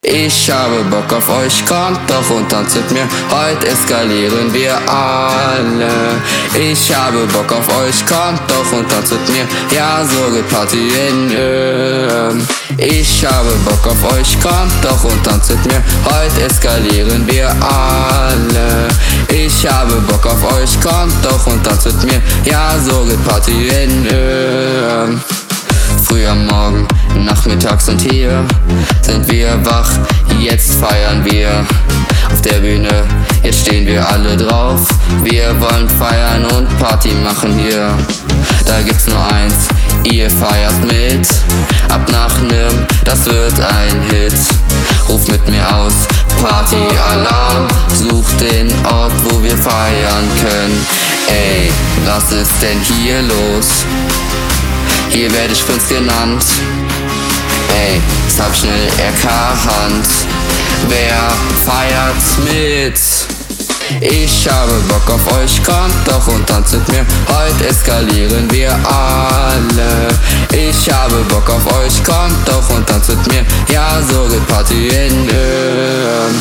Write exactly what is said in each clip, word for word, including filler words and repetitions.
Ich habe Bock auf euch, kommt doch und tanzt mit mir, heute eskalieren wir alle. Ich habe Bock auf euch, kommt doch und tanzt mit mir, ja so geht Party in Öhm. Ich habe Bock auf euch, kommt doch und tanzt mit mir, heute eskalieren wir alle. Ich habe Bock auf euch, kommt doch und tanzt mit mir, ja so geht Party in Öhm. Früh am Morgen, nachmittags und hier sind wir wach, jetzt feiern wir auf der Bühne, jetzt stehen wir alle drauf. Wir wollen feiern und Party machen hier. Da gibt's nur eins, ihr feiert mit, ab nach nem, das wird ein Hit. Ruf mit mir aus, Party-Alarm, such den Ort, wo wir feiern können. Ey, was ist denn hier los? Hier werde ich Prinz genannt. Ey, das hab schnell erkannt. Wer feiert mit? Ich habe Bock auf euch, kommt doch und tanzt mit mir, heute eskalieren wir alle. Ich habe Bock auf euch, kommt doch und tanzt mit mir, ja so geht Party in Öhm.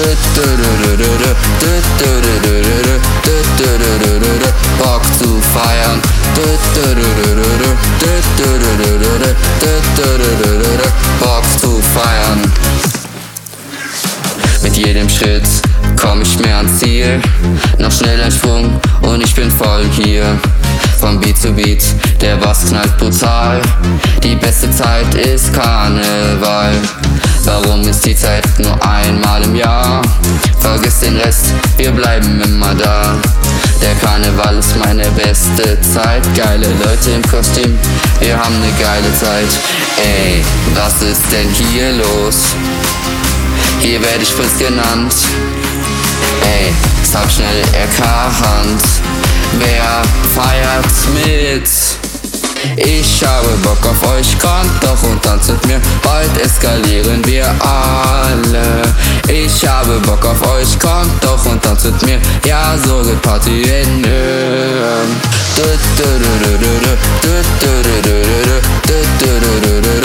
Bock zu feiern, Bock zu feiern. Mit jedem Schritt komm ich mehr ans Ziel, noch schnell ein Sprung und ich bin voll hier. Vom Beat zu Beat, der Bass knallt brutal, die beste Zeit ist Karneval. Warum ist die Zeit nur einmal im Jahr? Vergiss den Rest, wir bleiben immer da. Der Karneval ist meine beste Zeit, geile Leute im Kostüm, wir haben ne geile Zeit. Ey, was ist denn hier los? Hier werde ich Prinz genannt. Ey, das hab schnell erkannt. Wer feiert mit? Ich habe Bock auf euch, kommt doch und tanzt mit mir, heute eskalieren wir alle. Ich habe Bock auf euch, kommt doch und tanzt mit mir, ja so geht Party in Öhm.